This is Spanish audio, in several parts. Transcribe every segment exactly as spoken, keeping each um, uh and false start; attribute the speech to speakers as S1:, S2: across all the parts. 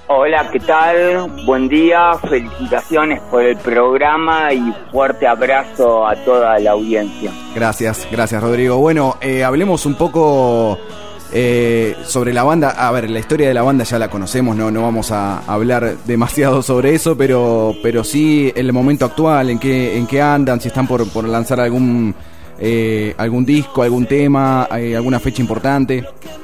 S1: Hola, ¿qué tal? Buen día, felicitaciones por el programa y fuerte abrazo a toda la audiencia.
S2: Gracias, gracias Rodrigo. Bueno, eh, hablemos un poco eh, sobre la banda. A ver, la historia de la banda ya la conocemos, no, no vamos a hablar demasiado sobre eso, pero, pero sí el momento actual, en qué, en qué andan, si están por, por lanzar algún, eh, algún disco, algún tema, eh, alguna fecha importante.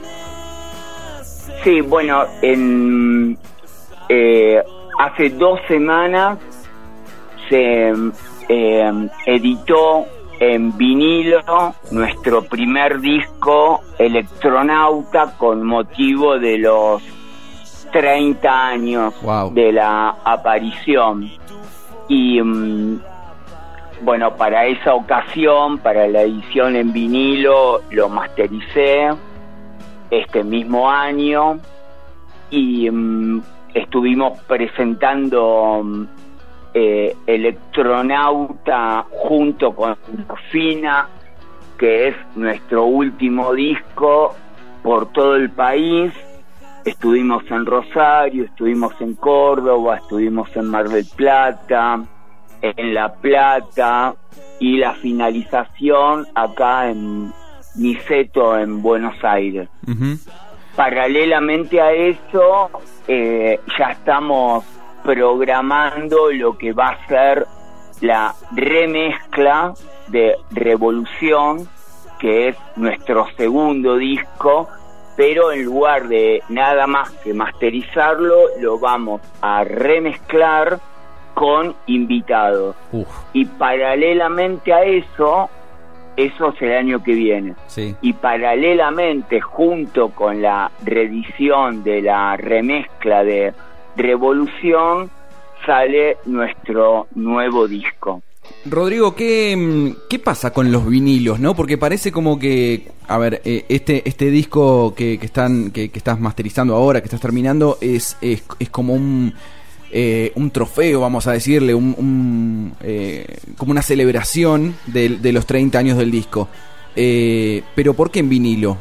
S1: Sí, bueno, en... Eh, hace dos semanas se eh, editó en vinilo nuestro primer disco Electronauta con motivo de los treinta años wow. de la aparición. Y um, bueno, para esa ocasión, para la edición en vinilo, lo mastericé este mismo año y um, estuvimos presentando eh, Electronauta junto con Fina, que es nuestro último disco, por todo el país. Estuvimos en Rosario, estuvimos en Córdoba, estuvimos en Mar del Plata, en La Plata, y la finalización acá en Niceto, en Buenos Aires. Uh-huh. Paralelamente a eso, eh, ya estamos programando lo que va a ser la remezcla de Revolución, que es nuestro segundo disco, pero en lugar de nada más que masterizarlo, lo vamos a remezclar con invitados. Uf. Y paralelamente a eso... Eso es el año que viene. Sí. Y paralelamente, junto con la reedición de la remezcla de Revolución, sale nuestro nuevo disco.
S2: Rodrigo, ¿qué, qué pasa con los vinilos, no? Porque parece como que, a ver, eh, este este disco que, que están que, que estás masterizando ahora, que estás terminando, es es, es como un Eh, un trofeo, vamos a decirle, un, un eh, como una celebración de, de los treinta años del disco. Eh, pero ¿por qué en vinilo?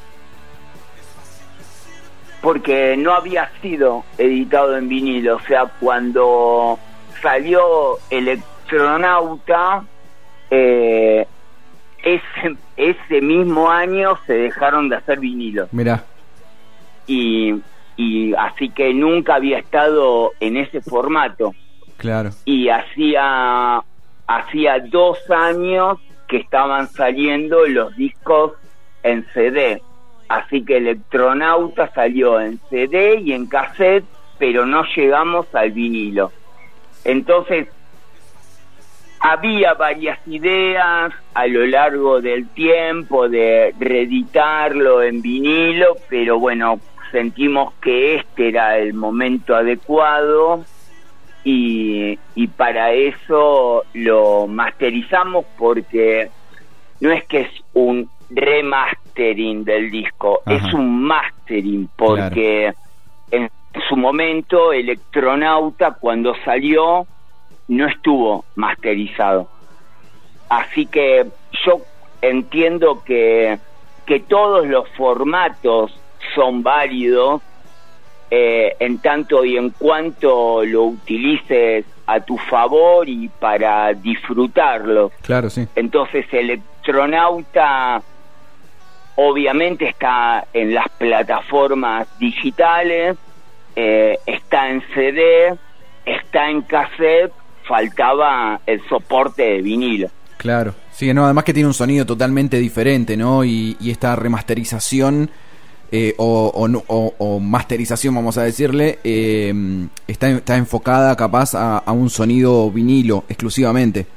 S1: Porque no había sido editado en vinilo. O sea, cuando salió Electronauta, eh, ese, ese mismo año se dejaron de hacer vinilo.
S2: Mirá.
S1: Y... y así que nunca había estado en ese formato.
S2: Claro.
S1: Y hacía hacía dos años que estaban saliendo los discos en C D, así que Electronauta salió en C D y en cassette, pero no llegamos al vinilo. Entonces había varias ideas a lo largo del tiempo de reeditarlo en vinilo, pero bueno, sentimos que este era el momento adecuado y, y para eso lo masterizamos, porque no es que es un remastering del disco, ajá, es un mastering, porque claro, en su momento Electronauta, cuando salió, no estuvo masterizado. Así que yo entiendo que, que todos los formatos son válidos eh, en tanto y en cuanto lo utilices a tu favor y para disfrutarlo.
S2: Claro, sí.
S1: Entonces Electronauta obviamente está en las plataformas digitales, eh, está en C D, está en cassette, faltaba el soporte de vinilo.
S2: Claro, sí, no, además que tiene un sonido totalmente diferente, ¿no? Y, y esta remasterización eh, o, o, o, o masterización, vamos a decirle, eh, está, está enfocada capaz a, a un sonido vinilo exclusivamente.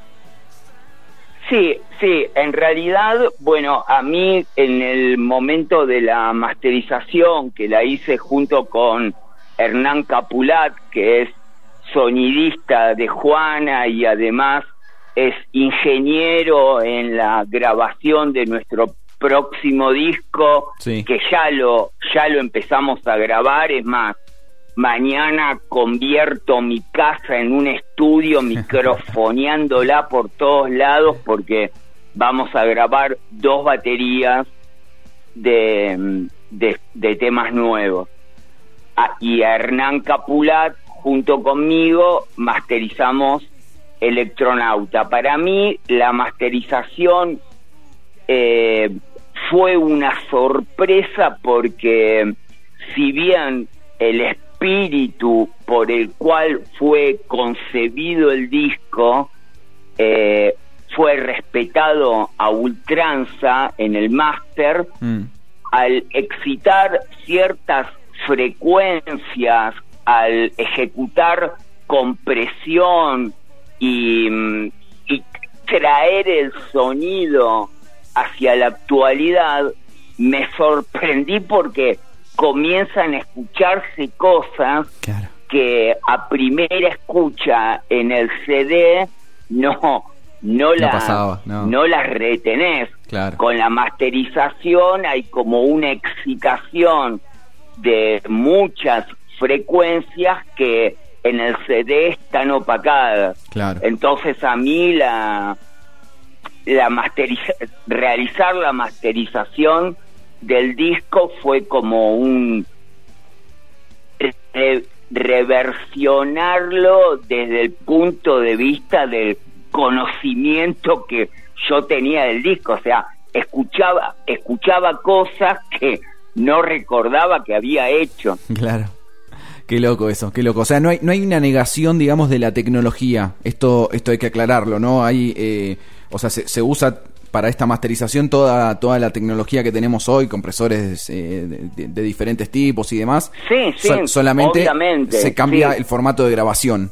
S1: Sí, sí, en realidad, bueno, a mí en el momento de la masterización, que la hice junto con Hernán Capulat, que es sonidista de Juana y además es ingeniero en la grabación de nuestro próximo disco, sí, que ya lo ya lo empezamos a grabar. Es más, mañana convierto mi casa en un estudio microfoneándola por todos lados, porque vamos a grabar dos baterías de, de, de temas nuevos. a, y a Hernán Capulat, junto conmigo, masterizamos Electronauta. Para mí, la masterización eh, fue una sorpresa porque, si bien el espíritu por el cual fue concebido el disco eh, fue respetado a ultranza en el máster, mm. al excitar ciertas frecuencias, al ejecutar compresión y, y traer el sonido hacia la actualidad, me sorprendí porque comienzan a escucharse cosas claro. que a primera escucha en el C D no no, la,
S2: no, pasaba, no.
S1: no las retenés.
S2: Claro.
S1: Con la masterización hay como una excitación de muchas frecuencias que en el C D están opacadas.
S2: Claro.
S1: Entonces a mí la la masteriza, realizar la masterización del disco fue como un re, reversionarlo desde el punto de vista del conocimiento que yo tenía del disco, o sea, escuchaba escuchaba cosas que no recordaba que había hecho.
S2: Claro. Qué loco eso, qué loco. O sea, no hay no hay una negación, digamos, de la tecnología. Esto esto hay que aclararlo, ¿no? Hay eh, o sea, se, se usa para esta masterización toda toda la tecnología que tenemos hoy, compresores eh, de, de diferentes tipos y demás.
S1: Sí, sí,
S2: so, solamente
S1: obviamente,
S2: se cambia
S1: sí.
S2: el formato de grabación.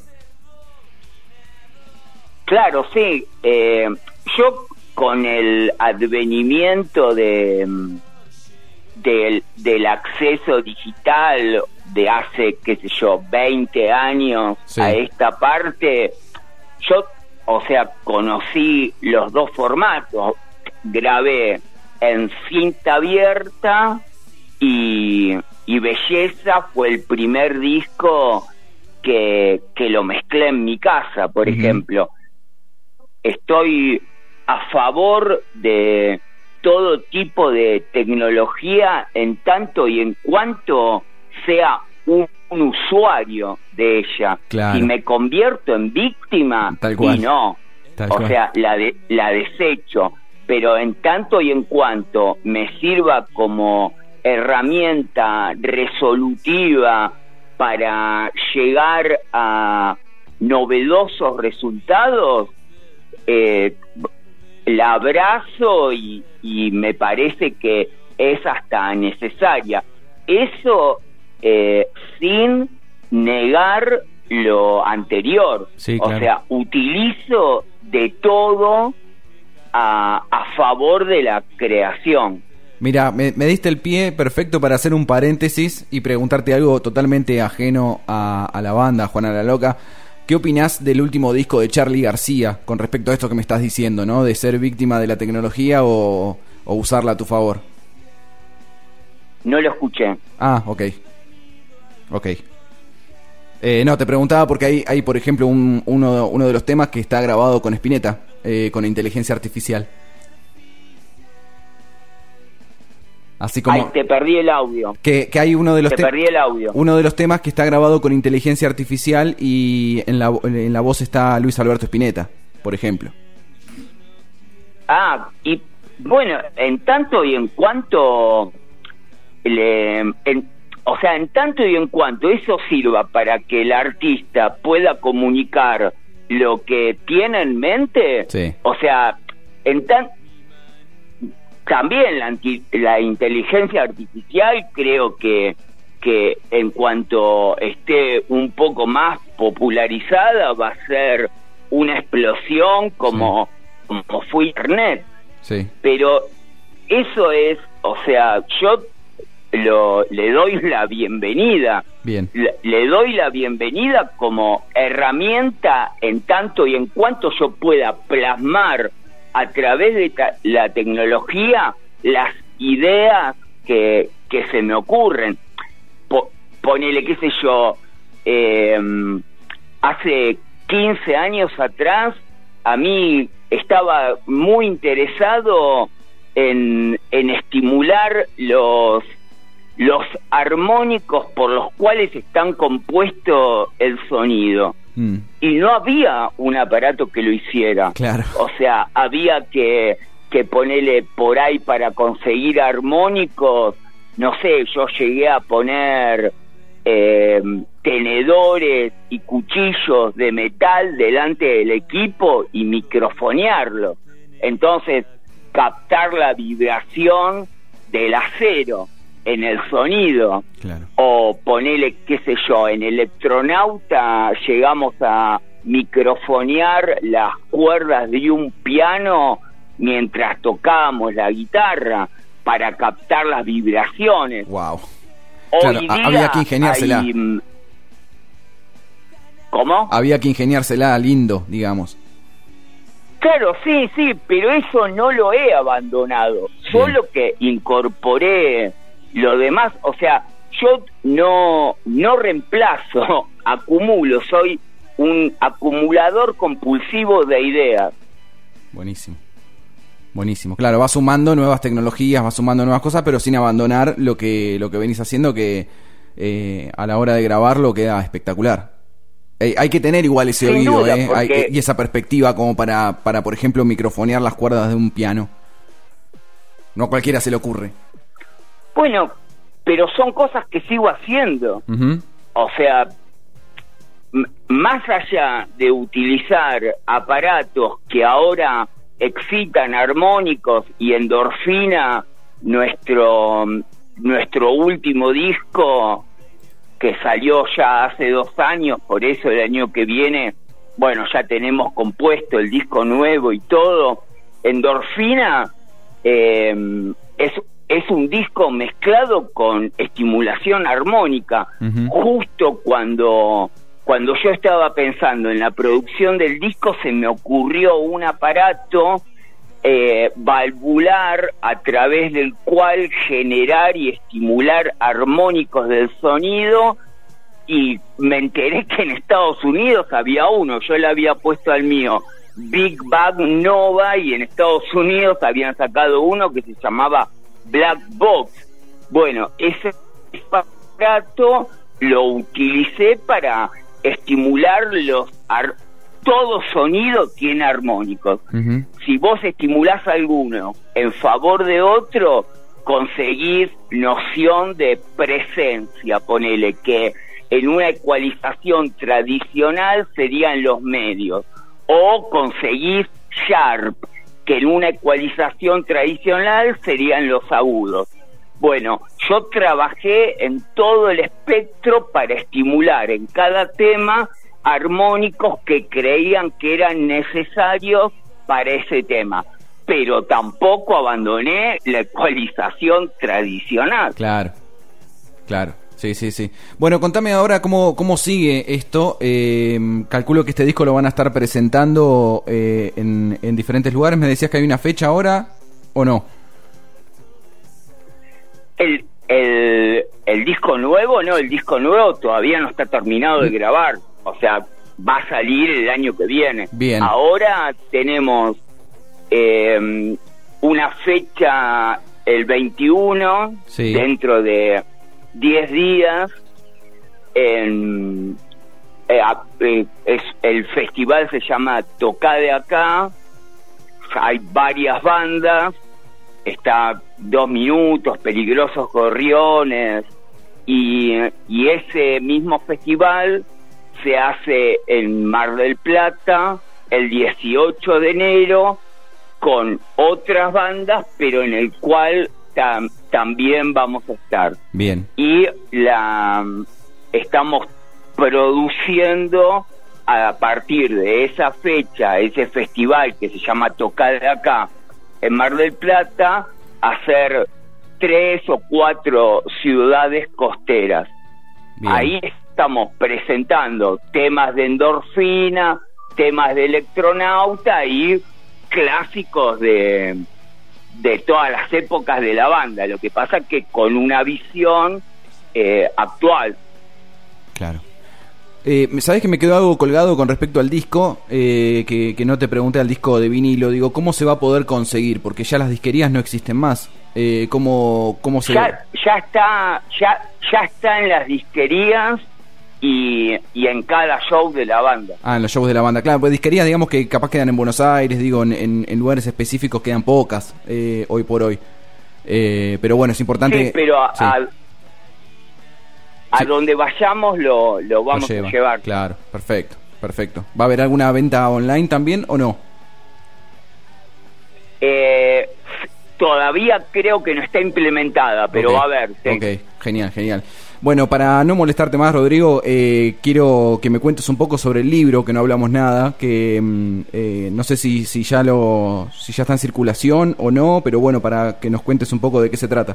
S1: Claro, sí. Eh, yo con el advenimiento de del, del acceso digital de hace, qué sé yo, veinte años sí. a esta parte, yo, o sea, conocí los dos formatos. Grabé en cinta abierta y, y Belleza fue el primer disco que, que lo mezclé en mi casa, por uh-huh. ejemplo. Estoy a favor de todo tipo de tecnología en tanto y en cuanto sea un, un usuario de ella.
S2: Claro.
S1: Si me convierto en víctima,
S2: Tal cual.
S1: y no,
S2: Tal
S1: o
S2: cual.
S1: sea, la, de, la desecho, pero en tanto y en cuanto me sirva como herramienta resolutiva para llegar a novedosos resultados, eh, la abrazo y, y me parece que es hasta necesaria. Eso eh, sin negar lo anterior.
S2: Sí, claro.
S1: O sea, utilizo de todo a, a favor de la creación.
S2: Mira, me, me diste el pie perfecto para hacer un paréntesis y preguntarte algo totalmente ajeno a, a la banda, Juana la Loca. ¿Qué opinás del último disco de Charly García con respecto a esto que me estás diciendo, ¿no? De ser víctima de la tecnología o, o usarla a tu favor.
S1: No lo escuché.
S2: Ah, ok. Ok. Eh, no, te preguntaba porque hay, hay por ejemplo, un, uno, uno de los temas que está grabado con Spinetta, eh, con inteligencia artificial. Así como...
S1: Ay, te perdí el audio.
S2: Que, que hay uno de los
S1: te
S2: te-
S1: perdí el audio.
S2: Uno de los temas que está grabado con inteligencia artificial y en la, en la voz está Luis Alberto Spinetta, por ejemplo.
S1: Ah, y bueno, en tanto y en cuanto... Le, en, o sea, en tanto y en cuanto eso sirva para que el artista pueda comunicar lo que tiene en mente,
S2: sí.
S1: o sea, en tan... También la, anti, la inteligencia artificial creo que, que en cuanto esté un poco más popularizada va a ser una explosión como, sí. como fue Internet.
S2: Sí.
S1: Pero eso es, o sea, yo lo, le doy la bienvenida.
S2: Bien.
S1: Le, le doy la bienvenida como herramienta en tanto y en cuanto yo pueda plasmar a través de ta- la tecnología las ideas que, que se me ocurren. Po- ponele, qué sé yo, eh, hace quince años atrás a mí estaba muy interesado en, en estimular los los armónicos por los cuales están compuesto el sonido. Mm. Y no había un aparato que lo hiciera.
S2: Claro.
S1: O sea, había que, que ponerle por ahí para conseguir armónicos. No sé, yo llegué a poner eh, tenedores y cuchillos de metal delante del equipo y microfonearlo. Entonces, captar la vibración del acero en el sonido.
S2: Claro.
S1: O ponerle, qué sé yo, en Electronauta llegamos a microfonear las cuerdas de un piano mientras tocábamos la guitarra para captar las vibraciones.
S2: Wow.
S1: Hoy
S2: claro,
S1: día
S2: había que ingeniársela.
S1: Hay... ¿Cómo?
S2: Había que ingeniársela lindo, digamos.
S1: Claro, sí, sí, pero eso no lo he abandonado. Bien. Solo que incorporé lo demás, o sea, yo no, no reemplazo, acumulo, soy un acumulador compulsivo de ideas.
S2: Buenísimo. Buenísimo, claro, va sumando nuevas tecnologías, va sumando nuevas cosas, pero sin abandonar lo que lo que venís haciendo, que eh, a la hora de grabarlo queda espectacular. Eh, hay que tener igual ese
S1: Sin
S2: oído,
S1: duda,
S2: eh,
S1: porque...
S2: hay, y esa perspectiva como para, para, por ejemplo, microfonear las cuerdas de un piano. No a cualquiera se le ocurre.
S1: Bueno, pero son cosas que sigo haciendo. Uh-huh. O sea, m- más allá de utilizar aparatos que ahora excitan armónicos y endorfina, nuestro nuestro último disco que salió ya hace dos años, por eso el año que viene, bueno, ya tenemos compuesto el disco nuevo y todo. Endorfina eh, es es un disco mezclado con estimulación armónica. Uh-huh. Justo cuando Cuando yo estaba pensando en la producción del disco, se me ocurrió un aparato eh, valvular a través del cual generar y estimular armónicos del sonido, y me enteré que en Estados Unidos había uno. Yo le había puesto al mío Big Bang Nova, y en Estados Unidos habían sacado uno que se llamaba Black Box. Bueno, ese aparato lo utilicé para estimular los ar- todo sonido tiene armónicos. Uh-huh. Si vos estimulás alguno en favor de otro, conseguís noción de presencia. Ponele que en una ecualización tradicional serían los medios, o conseguís sharp, que en una ecualización tradicional serían los agudos. Bueno, yo trabajé en todo el espectro para estimular en cada tema armónicos que creían que eran necesarios para ese tema, pero tampoco abandoné la ecualización tradicional.
S2: Claro, claro, sí, sí, sí. Bueno, contame ahora cómo, cómo sigue esto. Eh, calculo que este disco lo van a estar presentando eh, en, en diferentes lugares. ¿Me decías que hay una fecha ahora o no?
S1: El, el, el disco nuevo, no, el disco nuevo todavía no está terminado de grabar, o sea, va a salir el año que viene.
S2: Bien.
S1: Ahora tenemos eh, una fecha el veintiuno, sí, dentro de diez días, en, eh, eh, es, el festival se llama Tocá de Acá, hay varias bandas, está Dos Minutos, Peligrosos Gorriones, y, y ese mismo festival se hace en Mar del Plata el dieciocho de enero con otras bandas, pero en el cual tam, también vamos a estar.
S2: Bien.
S1: Y la estamos produciendo a partir de esa fecha, ese festival que se llama Tocá de Acá en Mar del Plata, hacer tres o cuatro ciudades costeras. Bien. Ahí estamos presentando temas de Endorfina, temas de Electronauta y clásicos de de todas las épocas de la banda. Lo que pasa es que con una visión eh, actual.
S2: Claro. Eh, ¿Sabés que me quedó algo colgado con respecto al disco? Eh, que, que no te pregunté al disco de vinilo. Digo, ¿cómo se va a poder conseguir? Porque ya las disquerías no existen más. Eh, ¿cómo, cómo se...?
S1: Ya, ya está, ya, ya está en las disquerías y, y en cada show de la banda.
S2: Ah, en los shows de la banda, claro, pues disquerías, digamos que capaz quedan en Buenos Aires, digo, en, en, en lugares específicos quedan pocas, eh, hoy por hoy. Eh, pero bueno, es importante...
S1: Sí, pero a,
S2: sí.
S1: a, a
S2: Sí.
S1: donde vayamos lo, lo vamos
S2: Lo lleva,
S1: a llevar.
S2: Claro, perfecto, perfecto. ¿Va a haber alguna venta online también o no?
S1: Eh, todavía creo que no está implementada, pero
S2: Ok,
S1: va a haber. Sí.
S2: Ok, genial, genial. Bueno, para no molestarte más, Rodrigo, eh, quiero que me cuentes un poco sobre el libro, que no hablamos nada, que mm, eh, no sé si, si ya lo, si ya está en circulación o no, pero bueno, para que nos cuentes un poco de qué se trata.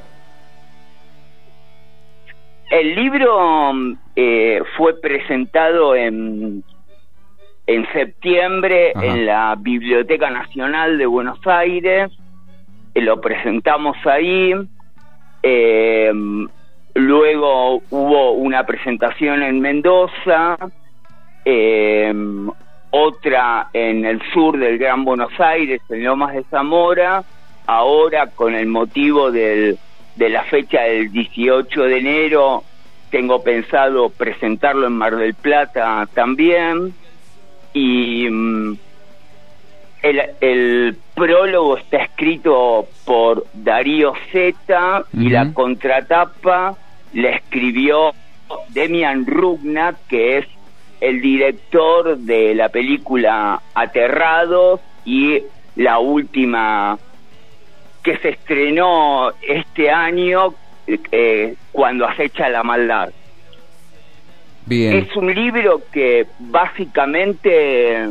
S1: El libro eh, fue presentado en, en septiembre
S2: Ajá.
S1: en la Biblioteca Nacional de Buenos Aires. Eh, lo presentamos ahí. Eh, luego hubo una presentación en Mendoza, eh, otra en el sur del Gran Buenos Aires, en Lomas de Zamora. Ahora, con el motivo del de la fecha del dieciocho de enero, tengo pensado presentarlo en Mar del Plata también. Y mm, el, el prólogo está escrito por Darío Zeta, y
S2: Ujú.
S1: la contratapa la escribió Demian Rugna, que es el director de la película Aterrados y la última que se estrenó este año, eh, Cuando acecha la maldad.
S2: Bien.
S1: Es un libro que básicamente...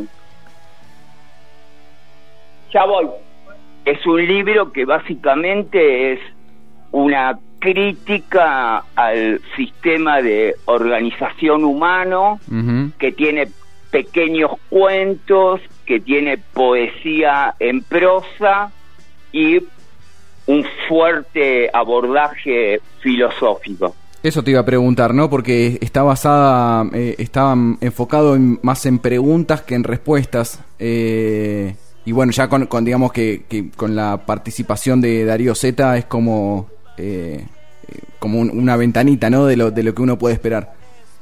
S1: Ya voy. Es un libro que básicamente es una crítica al sistema de organización humano,
S2: Ujú.
S1: que tiene pequeños cuentos, que tiene poesía en prosa y un fuerte abordaje filosófico.
S2: Eso te iba a preguntar, ¿no? Porque está basada, eh, está enfocado en, más en preguntas que en respuestas. Eh, y bueno, ya con, con digamos que, que con la participación de Darío Zeta es como, eh, eh, como un- una ventanita, ¿no? De lo, de lo que uno puede esperar.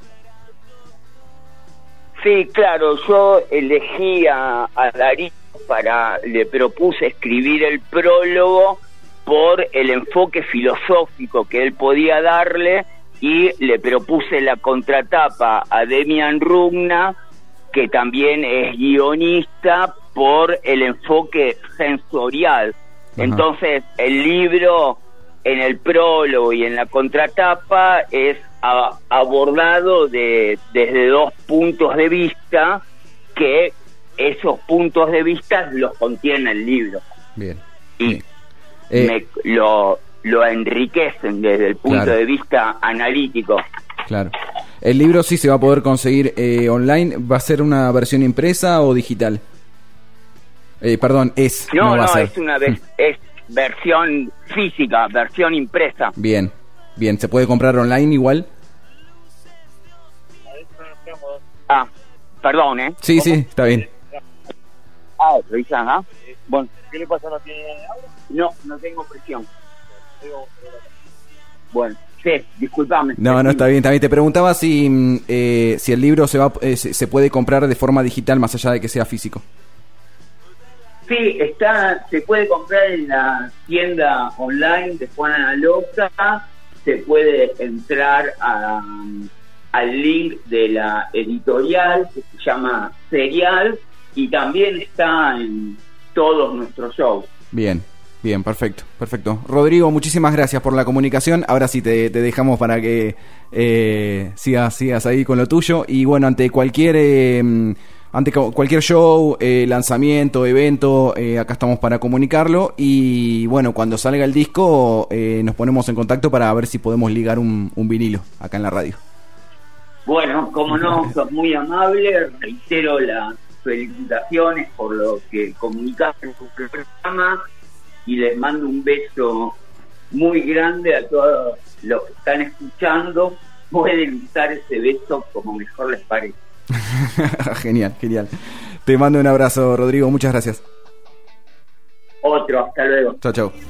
S1: Sí, claro, yo elegí a, a Darío para, le propuse escribir el prólogo por el enfoque filosófico que él podía darle, y le propuse la contratapa a Demian Rugna, que también es guionista, por el enfoque sensorial.
S2: Ajá.
S1: Entonces, el libro, en el prólogo y en la contratapa, es a- abordado de, desde dos puntos de vista, que esos puntos de vista los contiene el libro.
S2: Bien.
S1: Y
S2: Bien. Eh,
S1: me, lo, lo enriquecen desde el punto
S2: Claro.
S1: de vista analítico.
S2: Claro. ¿El libro sí se va a poder conseguir eh, online? ¿Va a ser una versión impresa o digital? Eh, perdón, es.
S1: No,
S2: va
S1: no,
S2: a ser.
S1: es una ve- es versión física, versión impresa.
S2: Bien, bien. ¿Se puede comprar online igual?
S1: Ah, perdón, ¿eh?
S2: Sí, sí, está bien.
S1: Ah, revisan, ¿ah? Bueno. ¿Qué le pasa? ¿No tiene agua? No, no tengo presión. Bueno, sí, disculpame.
S2: No, no, está bien, está bien. Te preguntaba si, mm, eh, si el libro se, va, eh, se, se puede comprar de forma digital más allá de que sea físico.
S1: Sí, está, se puede comprar en la tienda online de Juana la Loca. Se puede entrar a, al link de la editorial, que se llama Serial, y también está en todos nuestros shows.
S2: Bien, bien, perfecto, perfecto. Rodrigo, muchísimas gracias por la comunicación. Ahora sí te, te dejamos para que eh, sigas, sigas ahí con lo tuyo. Y bueno, ante cualquier eh, ante cu- cualquier show, eh, lanzamiento, evento, eh, acá estamos para comunicarlo. Y bueno, cuando salga el disco, eh, nos ponemos en contacto para ver si podemos ligar un, un vinilo acá en la radio.
S1: Bueno, como no, sos muy amable, reitero las felicitaciones por lo que comunicaste en tu programa, y les mando un beso muy grande a todos los que están escuchando. Pueden usar ese beso como mejor les parezca.
S2: Genial, genial. Te mando un abrazo, Rodrigo, muchas gracias.
S1: Otro, hasta luego.
S2: Chao, chao.